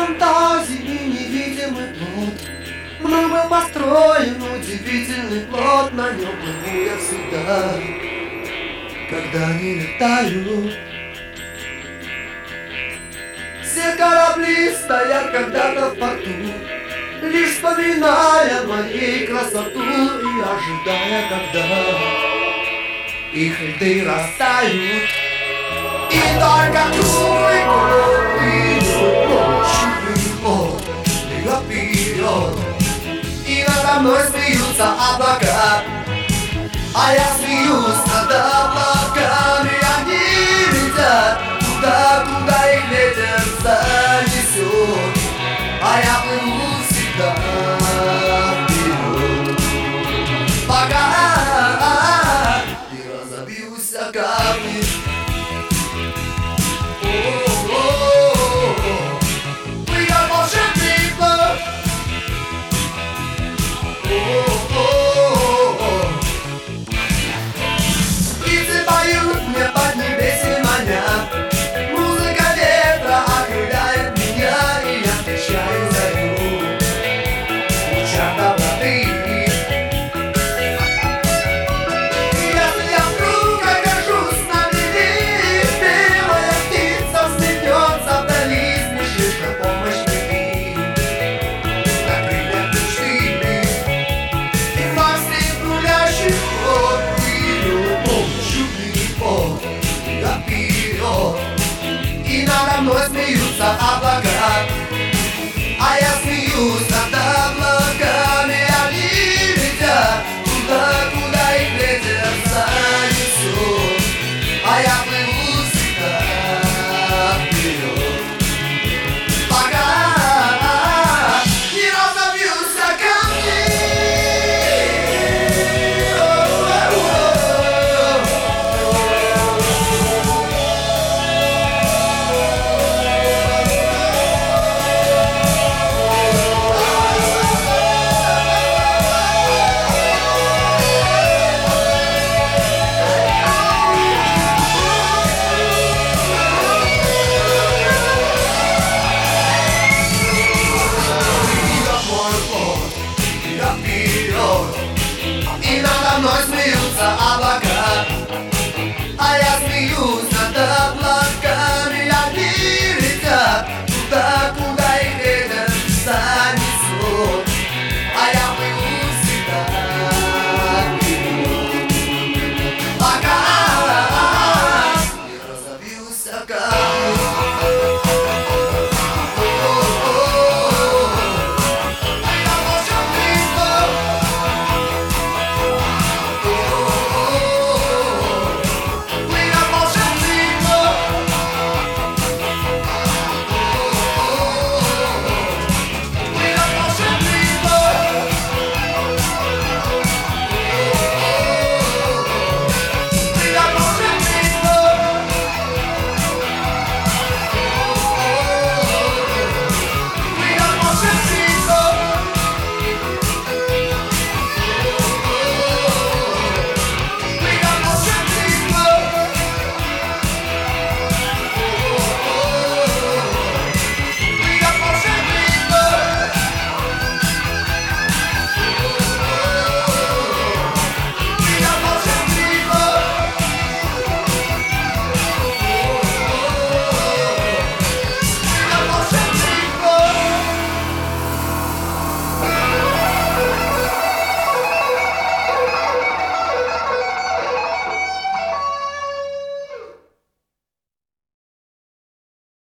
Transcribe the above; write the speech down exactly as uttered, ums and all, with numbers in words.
фантазии невидимый плод. Мной был построен удивительный плод, на нем плыву я всегда, когда не летаю. Все корабли стоят когда-то в порту, лишь вспоминая моей красоту и ожидая, когда их льды растают. И только круглый год идет ночью плод, вперед, вперед. И надо мной смеются облака, а я смеюсь над облаками. Они летят туда, куда их ветер занесет, а я плыву всегда вперед, пока не разобьюсь о камни. Надо мной смеются облака, а я смеюсь над облаками. Они летят туда, куда их ветер занесет, а я плыву всегда вперед, пока не разобьюсь о камни. И надо мной смеются облака.